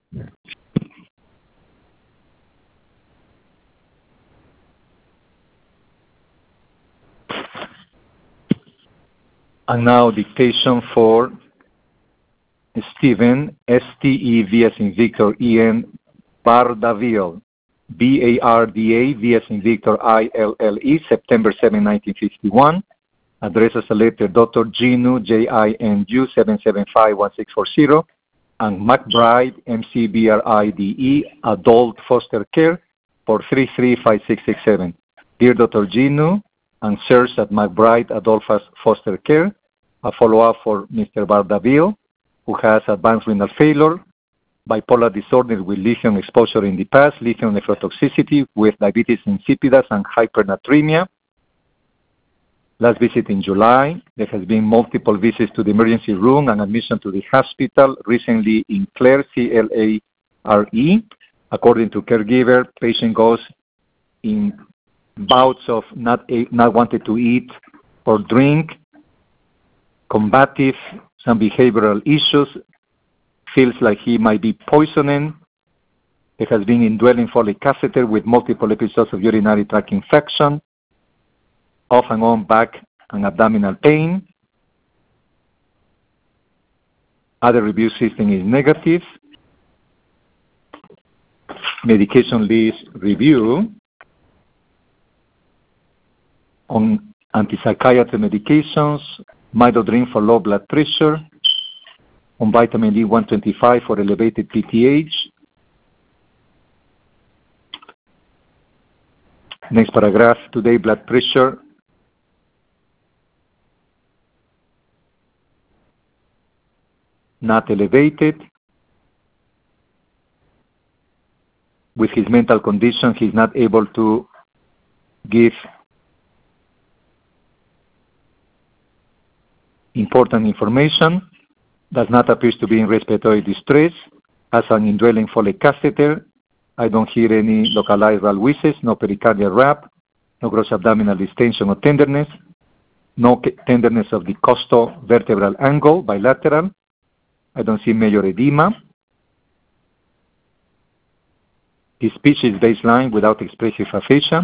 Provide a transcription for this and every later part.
And now dictation for Steven, S-T-E-V as in Victor, E-N, Bardaville, B-A-R-D-A-V as in Victor, I-L-L-E, September 7, 1951. Address as a letter, Dr. Jinu, J-I-N-U, 775-1640, and McBride, M-C-B-R-I-D-E, Adult Foster Care, for 335667. Dear Dr. Jinu, and Sirs at McBride Adult Foster Care, a follow-up for Mr. Bardaville, who has advanced renal failure, bipolar disorder with lithium exposure in the past, lithium nephrotoxicity with diabetes insipidus and hypernatremia. Last visit in July. There has been multiple visits to the emergency room and admission to the hospital, recently in Clare, C-L-A-R-E. According to caregiver, patient goes in bouts of not wanting to eat or drink, combative, some behavioral issues, feels like he might be poisoning. There has been indwelling Foley catheter with multiple episodes of urinary tract infection, off and on back and abdominal pain. Other review system is negative. Medication list review on antipsychiatry medications, midodrine for low blood pressure, on vitamin D125 for elevated PTH. Next paragraph, today blood pressure not elevated. With his mental condition, he's not able to give important information. Does not appear to be in respiratory distress. Has an indwelling Foley catheter. I don't hear any localized ralwheezes, no pericardial rap, no gross abdominal distension or tenderness, no tenderness of the costovertebral angle, bilateral. I don't see major edema. His speech is baseline without expressive aphasia.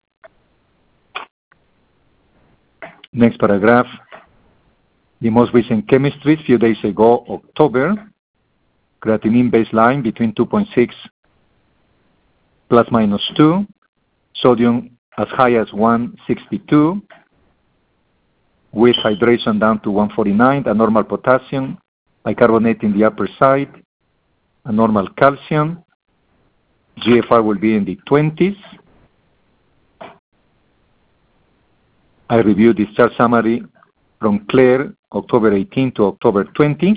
Next paragraph. The most recent chemistry, few days ago, October, creatinine baseline between 2.6 plus minus 2, sodium as high as 162, with hydration down to 149, a normal potassium, bicarbonate in the upper side, a normal calcium, GFR will be in the 20s. I reviewed discharge summary from Clare, October 18 to October 20.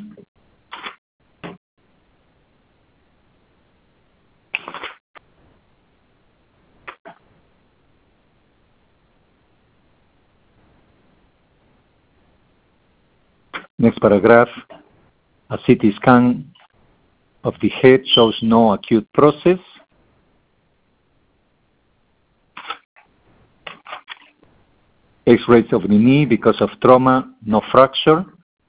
Next paragraph, a CT scan of the head shows no acute process. X-rays of the knee because of trauma, no fracture.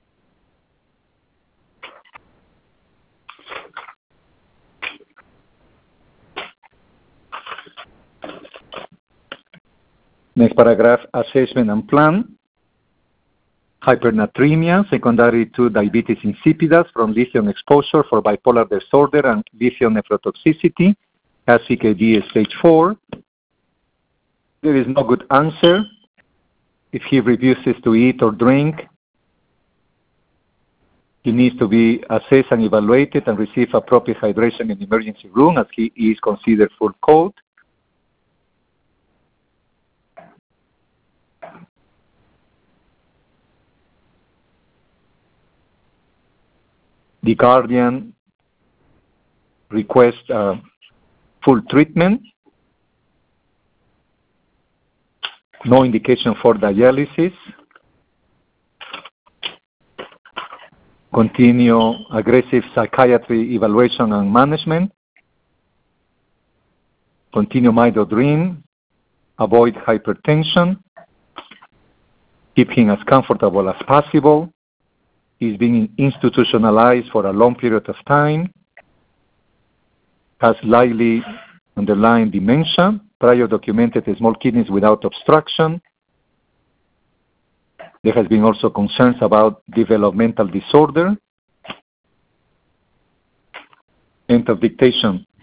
Next paragraph, assessment and plan. Hypernatremia, secondary to diabetes insipidus from lithium exposure for bipolar disorder and lithium nephrotoxicity, has CKD stage 4. There is no good answer. If he refuses to eat or drink, he needs to be assessed and evaluated and receive appropriate hydration in the emergency room as he is considered full cold. The guardian requests full treatment. No indication for dialysis. Continue aggressive psychiatry evaluation and management. Continue midodrine. Avoid hypertension. Keep him as comfortable as possible. He's been institutionalized for a long period of time. has slightly underlying dementia, prior documented small kidneys without obstruction. There has been also concerns about developmental disorder. End of dictation.